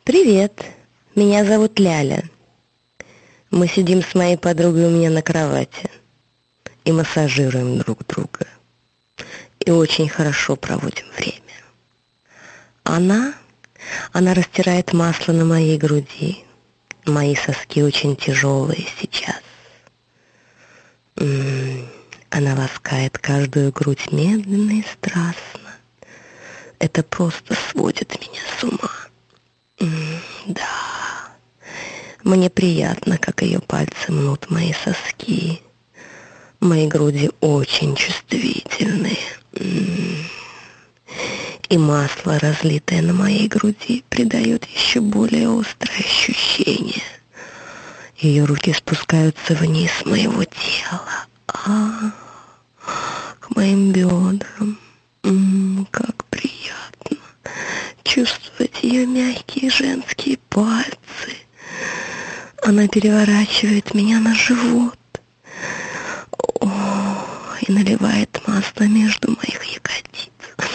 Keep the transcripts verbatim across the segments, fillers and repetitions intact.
Привет, меня зовут Ляля. Мы сидим с моей подругой у меня на кровати и массажируем друг друга. И очень хорошо проводим время. Она, она растирает масло на моей груди. Мои соски очень тяжелые сейчас. М-м, она ласкает каждую грудь медленно и страстно. Это просто сводит меня с ума. М-м, да, мне приятно, как ее пальцы мнут мои соски. Мои груди очень чувствительные. М-м. И масло, разлитое на моей груди, придает еще более острое ощущение. Ее руки спускаются вниз моего тела, а к моим бедрам. М-м, как приятно чувствовать ее мягкие женские пальцы. Она переворачивает меня на живот. О, и наливает масло между моих ягодиц.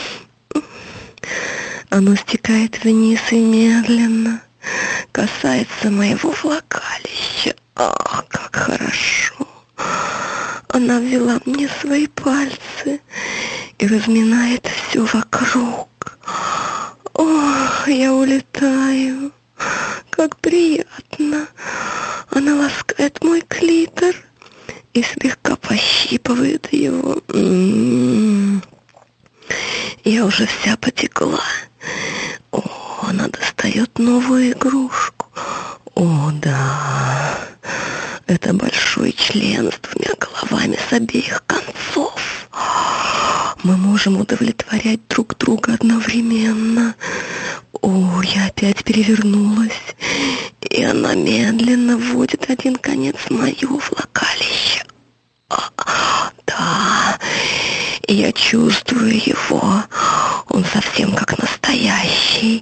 Оно стекает вниз и медленно касается моего влагалища. Ах, как хорошо! Она ввела мне свои пальцы и разминает все вокруг. Ох, я улетаю. Как приятно. Она ласкает мой клитор и слегка пощипывает его. М-м-м. Я уже вся потекла. О, она достает новую игрушку. О, да. Это большой член с двумя головами с обеих концов. Мы можем удовлетворять друг друга одновременно. О, я опять перевернулась. И она медленно вводит один конец в мое влагалище. А, да, и я чувствую его. Он совсем как настоящий.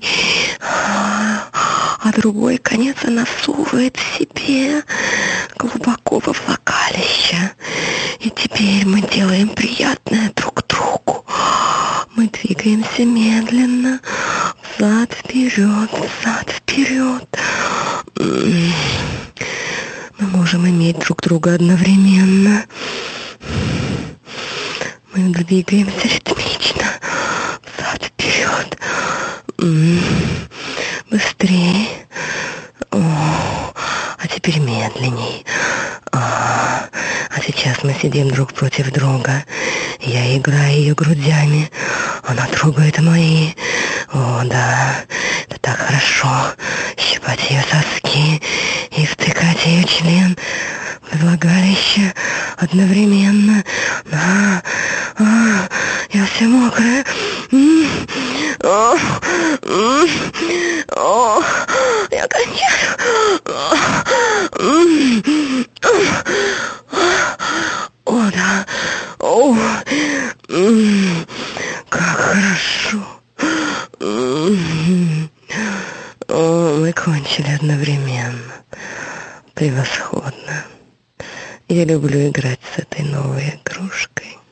А другой конец она всовывает себе глубоко во влагалище. И теперь мы делаем приятное друг другу. Мы двигаемся медленно, взад-вперед, взад-вперед. Мы можем иметь друг друга одновременно. Мы двигаемся ритмично, взад-вперед. Быстрее. О, а теперь медленней. А, а сейчас мы сидим друг против друга. Я играю ее грудями. Она трогает мои. О, да, это так хорошо. Щипать ее соски и втыкать ее член в влагалище одновременно. А, а, я вся мокрая. О, о, я кончаю. О, да. О, как хорошо. О, мы кончили одновременно. Превосходно. Я люблю играть с этой новой игрушкой.